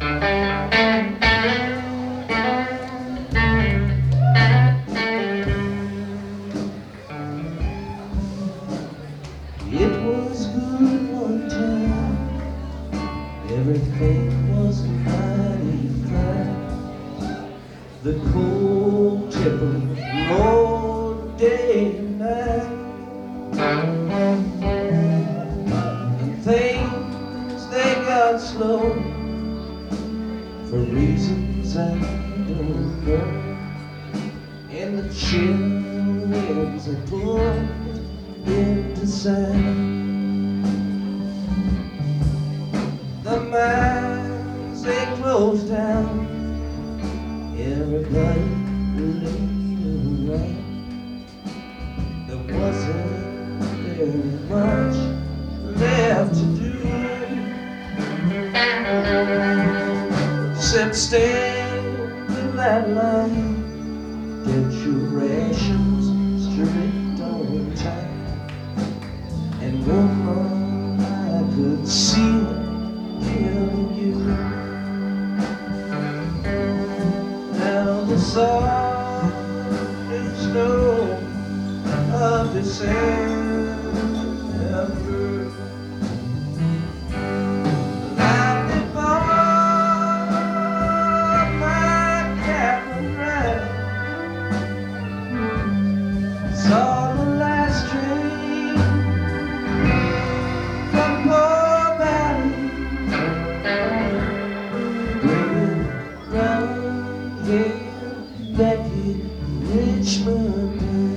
It was good one time, everything was mighty fine. The cold tipper rolled day and night, and things they got slow for reasons I don't know. And the chill winds that pulled into sight, the mines they closed down, everybody laid around. There wasn't very much left to do except stand in that line, get your rations straight on time. And woman, I could see in you. Now the soft new snow of December, light before my cabin ride, saw the last train from Poor Valley, bringing round here back in Richmond.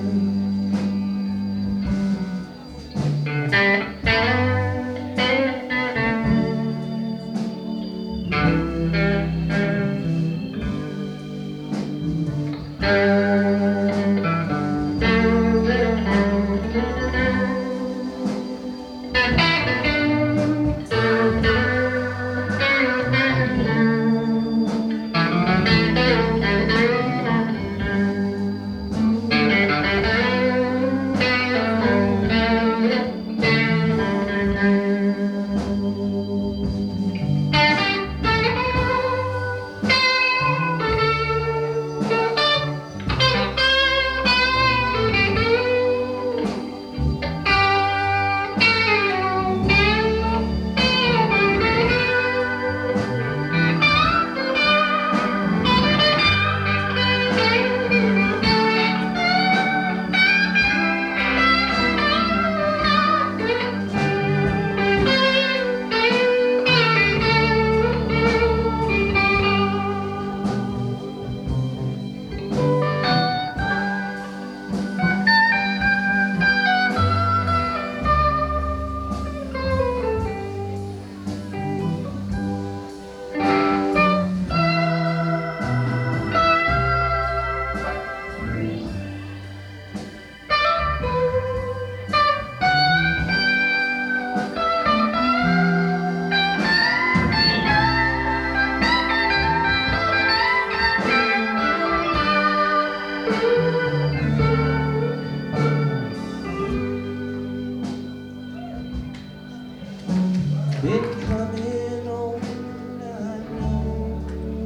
Been coming on night long,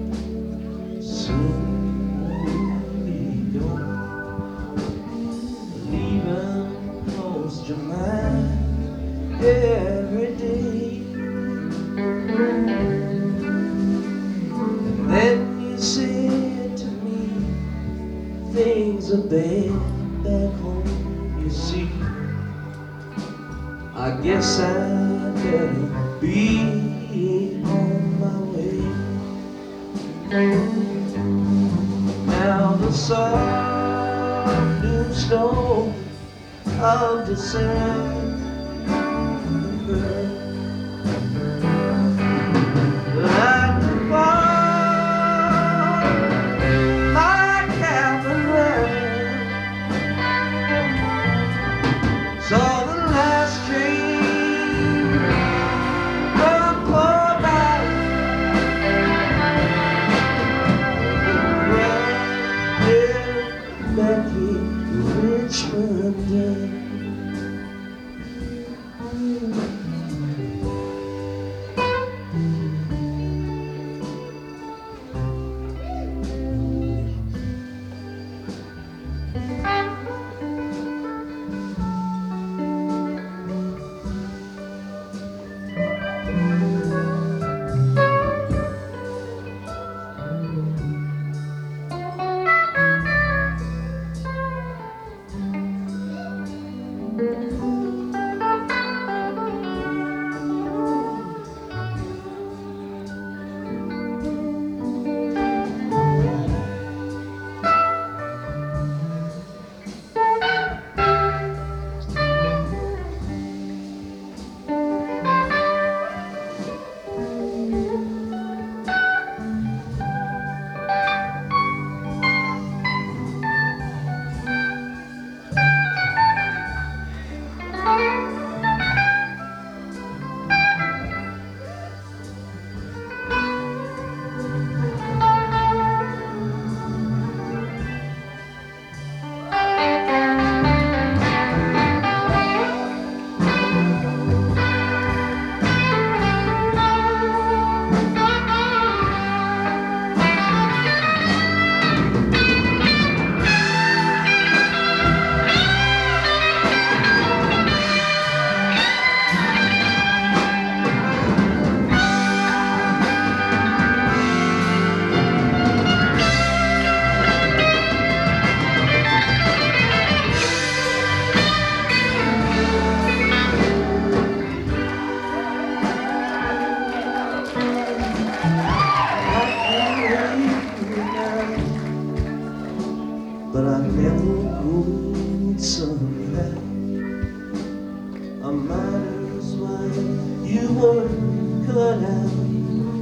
soon be gone, leaving close to mine every day. And then you said to me, things are bad back home, you see. I guess I better be on my way. Now the soft new snow of December, like the fall, my cabin ride, saw the last train from Poor Valley, right there back in Richmond.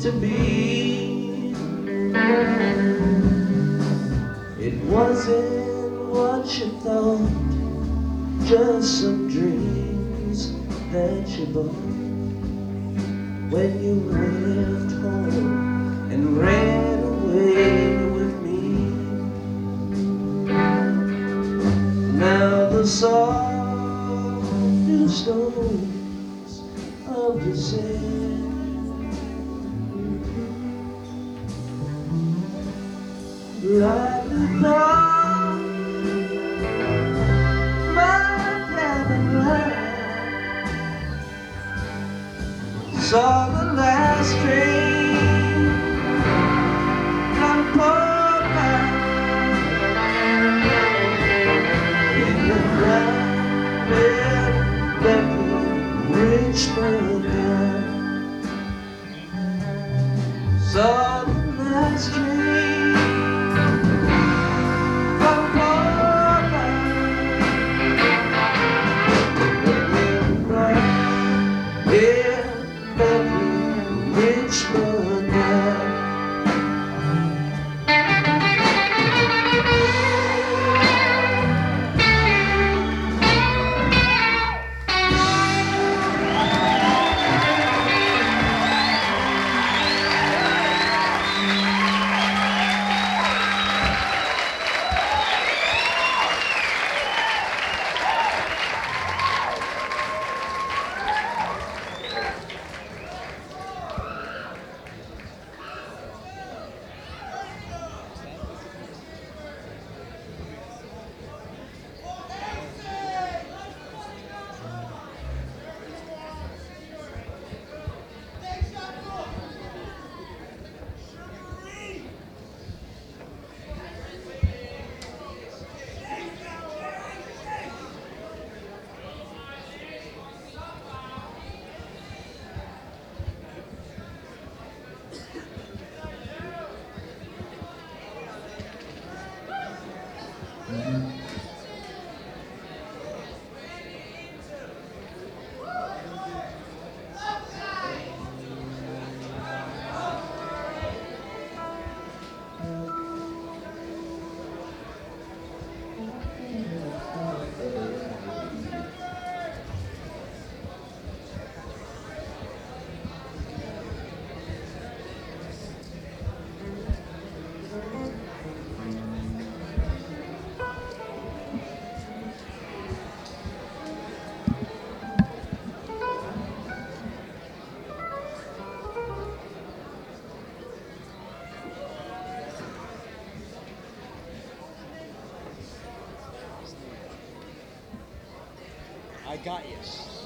to be. It wasn't what you thought, just some dreams that you bought when you left home and ran away with me. Now the soft new stones of the sand like the dawn, my cabin light, saw the last train come pour by in the crowded Richmond night. Saw the last train come pour by in the Richmond night. I got you.